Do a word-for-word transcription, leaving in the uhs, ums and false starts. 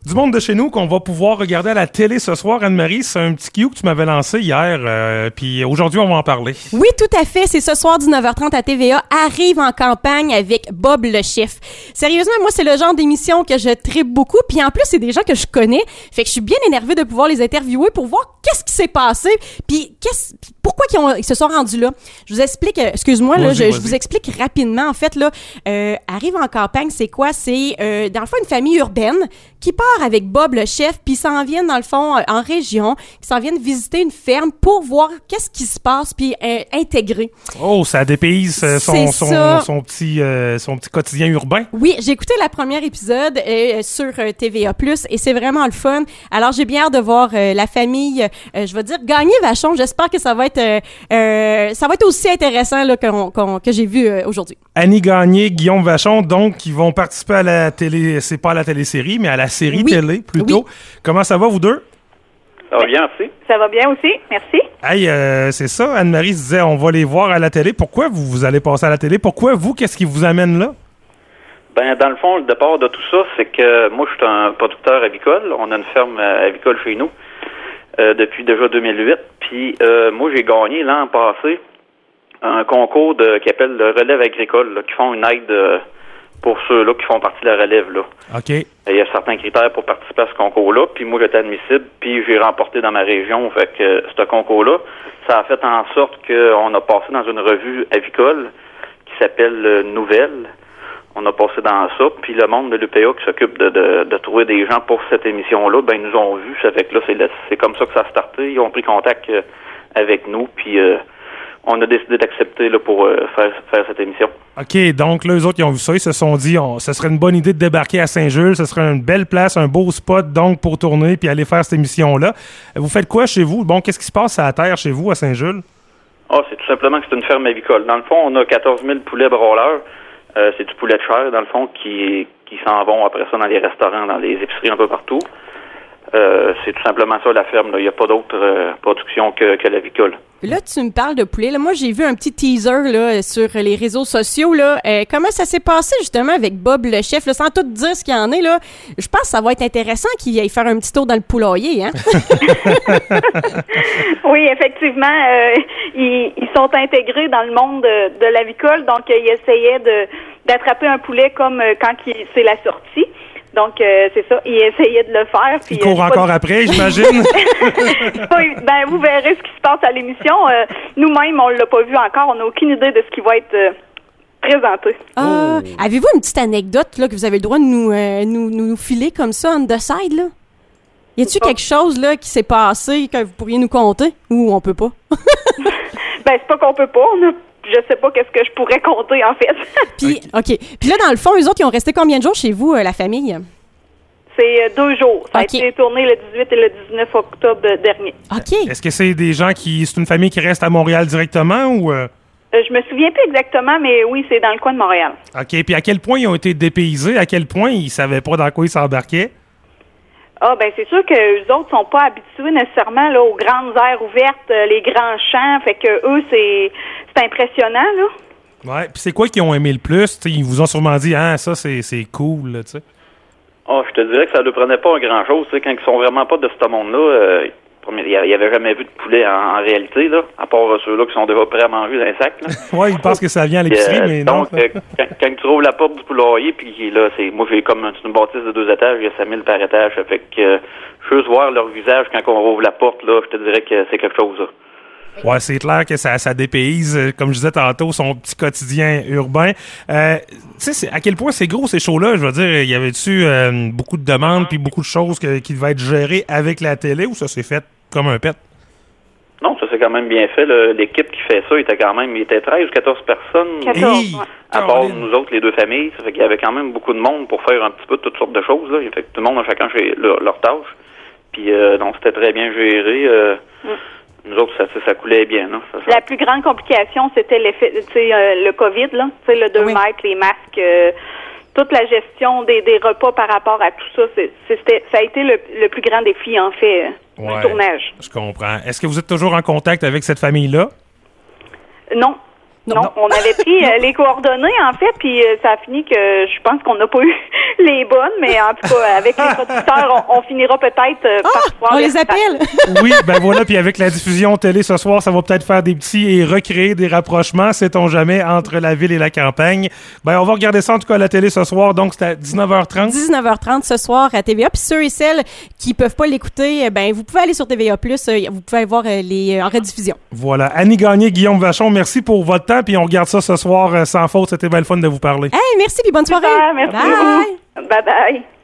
Du monde de chez nous qu'on va pouvoir regarder à la télé ce soir, Anne-Marie. C'est un petit cue que tu m'avais lancé hier, euh, puis aujourd'hui, on va en parler. Oui, tout à fait. C'est ce soir, dix-neuf heures trente à T V A. Arrive en campagne avec Bob le chef. Sérieusement, moi, c'est le genre d'émission que je tripe beaucoup. Puis en plus, c'est des gens que je connais. Fait que je suis bien énervée de pouvoir les interviewer pour voir qu'est-ce qui s'est passé, puis qu'est-ce, pourquoi ils, ont, ils se sont rendus là. Je vous explique, excuse-moi, là, je, je vous explique rapidement. En fait, là, euh, Arrive en campagne, c'est quoi? C'est, euh, dans le fond, une famille urbaine qui part avec Bob le chef, puis s'en viennent, dans le fond, euh, en région, qui s'en viennent visiter une ferme pour voir qu'est-ce qui se passe, puis euh, intégrer. Oh, ça dépayse euh, son, son, son, son, petit, euh, son petit quotidien urbain. Oui, j'ai écouté la première épisode euh, sur euh, T V A plus, et c'est vraiment le fun. Alors, j'ai bien hâte de voir euh, la famille, euh, je vais dire, gagner Vachon. J'espère que ça va être euh, euh, ça va être aussi intéressant là, qu'on, qu'on, que j'ai vu euh, aujourd'hui. Annie Gagné, Guillaume Vachon, donc, qui vont participer à la télé, c'est pas à la télésérie, mais à la série oui. télé, plutôt. Oui. Comment ça va, vous deux? Ça va bien aussi. Ça va bien aussi, merci. Hey, euh, c'est ça, Anne-Marie se disait, on va les voir à la télé. Pourquoi vous, vous allez passer à la télé? Pourquoi vous? Qu'est-ce qui vous amène là? Ben, dans le fond, le départ de tout ça, c'est que moi, je suis un producteur avicole. On a une ferme avicole chez nous euh, depuis déjà deux mille huit. Puis, euh, moi, j'ai gagné l'an passé un concours de, qui appelle le relève agricole, là, qui font une aide euh, pour ceux-là qui font partie de la relève, là. OK. Il y a certains critères pour participer à ce concours-là, puis moi, j'étais admissible, puis j'ai remporté dans ma région. Fait que euh, ce concours-là, ça a fait en sorte qu'on a passé dans une revue avicole qui s'appelle euh, Nouvelle. On a passé dans ça, puis le monde de l'U P A qui s'occupe de, de, de trouver des gens pour cette émission-là, ben ils nous ont vus. Ça fait que là, c'est, c'est comme ça que ça a starté. Ils ont pris contact euh, avec nous, puis euh, on a décidé d'accepter là, pour euh, faire, faire cette émission. OK, donc là, eux autres, ils ont vu ça, ils se sont dit, on, ce serait une bonne idée de débarquer à Saint-Jules, ce serait une belle place, un beau spot, donc, pour tourner puis aller faire cette émission-là. Vous faites quoi chez vous? Bon, qu'est-ce qui se passe à la terre chez vous, à Saint-Jules? Ah, c'est tout simplement que c'est une ferme avicole. Dans le fond, on a quatorze mille poulets broileurs. Euh, c'est du poulet de chair, dans le fond, qui, qui s'en vont après ça dans les restaurants, dans les épiceries un peu partout. Euh, c'est tout simplement ça, la ferme. Là. Il n'y a pas d'autre euh, production que, que l'avicole. Là, tu me parles de poulet. Là, moi, j'ai vu un petit teaser là, sur les réseaux sociaux. Là. Euh, comment ça s'est passé, justement, avec Bob le chef? Là, sans tout dire ce qu'il y en est, là, je pense que ça va être intéressant qu'il aille faire un petit tour dans le poulailler. Hein? Oui, effectivement. Euh, ils, ils sont intégrés dans le monde de, de l'avicole. Donc, euh, ils essayaient de, d'attraper un poulet comme euh, quand il, c'est la sortie. Donc, euh, c'est ça, il essayait de le faire. Puis, il court euh, encore pas... après, j'imagine. Oui, ben, vous verrez ce qui se passe à l'émission. Euh, nous-mêmes, on l'a pas vu encore. On n'a aucune idée de ce qui va être euh, présenté. Euh, oh. Avez-vous une petite anecdote là, que vous avez le droit de nous, euh, nous, nous filer comme ça, on the side, là? Y a-t-il quelque chose là qui s'est passé que vous pourriez nous conter? Ou on peut pas? Ben, c'est pas qu'on peut pas. On a... Je sais pas qu'est-ce que je pourrais compter, en fait. Puis, OK. Puis là, dans le fond, eux autres, ils ont resté combien de jours chez vous, euh, la famille? C'est euh, deux jours. Ça okay. a été tourné le dix-huit et le dix-neuf octobre dernier. OK. Est-ce que c'est des gens qui... C'est une famille qui reste à Montréal directement ou... Euh... Euh, je me souviens plus exactement, mais oui, c'est dans le coin de Montréal. OK. Puis à quel point ils ont été dépaysés? À quel point ils savaient pas dans quoi ils s'embarquaient? Ah, ben c'est sûr que les autres sont pas habitués nécessairement là, aux grandes aires ouvertes, euh, les grands champs. Fait que eux, c'est, c'est impressionnant, là. Ouais. Puis c'est quoi qu'ils ont aimé le plus? T'sais, ils vous ont sûrement dit, ah, ça, c'est, c'est cool, tu sais. Ah, je te dirais que ça ne prenait pas grand-chose. Quand ils sont vraiment pas de ce monde-là, euh, il n'y avait jamais vu de poulet en, en réalité, là, à part euh, ceux-là qui sont déjà prêts à manger dans les sacs. Oui, ils pensent que ça vient à l'épicerie, euh, mais non. Donc, euh, quand, quand tu ouvres la porte du poulailler, puis là, c'est moi, j'ai comme une bâtisse de deux étages, il y a cinq mille par étage. Ça fait que euh, juste voir leur visage quand on rouvre la porte, là, je te dirais que c'est quelque chose, là. Ouais, c'est clair que ça, ça dépayse, comme je disais tantôt, son petit quotidien urbain. Euh, tu sais, à quel point c'est gros ces shows-là? Je veux dire, y avait-tu euh, beaucoup de demandes puis beaucoup de choses que, qui devaient être gérées avec la télé ou ça s'est fait comme un pet? Non, ça s'est quand même bien fait. Là. L'équipe qui fait ça il était quand même, il était treize ou quatorze personnes. quatorze, hey, ouais. À part nous autres, les deux familles. Ça fait qu'il y avait quand même beaucoup de monde pour faire un petit peu toutes sortes de choses. Là. Fait que tout le monde a chacun chez leur, leur tâche. Puis euh, donc c'était très bien géré. Euh, mm. Nous autres, ça, ça coulait bien. Là. Ça, ça... La plus grande complication, c'était l'effet, euh, le COVID, là. Le deux oui. mètres, les masques, euh, toute la gestion des, des repas par rapport à tout ça. C'est, c'était, ça a été le, le plus grand défi, en fait, euh, ouais, du tournage. Je comprends. Est-ce que vous êtes toujours en contact avec cette famille-là? Non. Non, non, on avait pris euh, les coordonnées, en fait, puis euh, ça a fini que je pense qu'on n'a pas eu les bonnes, mais en tout cas, avec les producteurs, on, on finira peut-être euh, ah, par pouvoir on les appelle! Oui, ben voilà, puis avec la diffusion télé ce soir, ça va peut-être faire des petits et recréer des rapprochements, sait-on jamais, entre la ville et la campagne. Ben, on va regarder ça, en tout cas, à la télé ce soir, donc c'est à dix-neuf heures trente. dix-neuf heures trente ce soir à T V A, puis ceux et celles qui peuvent pas l'écouter, ben vous pouvez aller sur T V A plus, vous pouvez voir euh, les euh, en rediffusion. Voilà. Annie Gagné, Guillaume Vachon, merci pour votre temps, puis on regarde ça ce soir euh, sans faute. C'était bien le fun de vous parler. Hey, merci, puis bonne soirée. Super, merci. Bye. Bye bye.